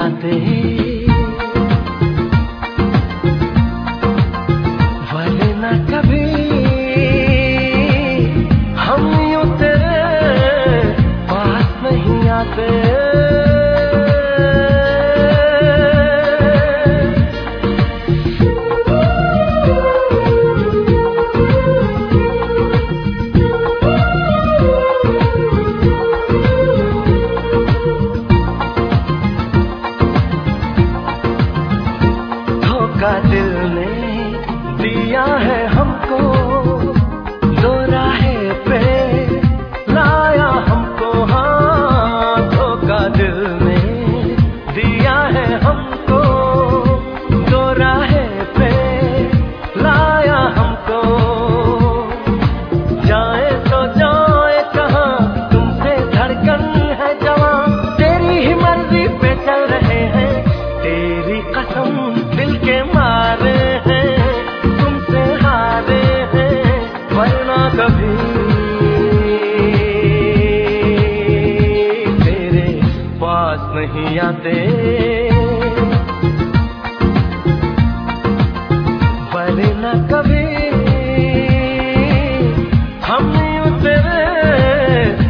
आते, वरना कभी हम यूं तेरे पास नहीं आते। धोखा दिल ने दिया है हमको, दो राहें पे लाया हमको। हाँ, धोखा दिल ने दिया है हमको, दो राहें पे लाया हमको। जाए तो जाए कहाँ, तुमसे धड़कन है जवां, तेरी ही मर्जी पे चल रहे हैं, तेरी कसम दिल के मारे हैं, तुमसे हारे हैं, वरना कभी तेरे पास नहीं आते, वरना कभी हम यूं तेरे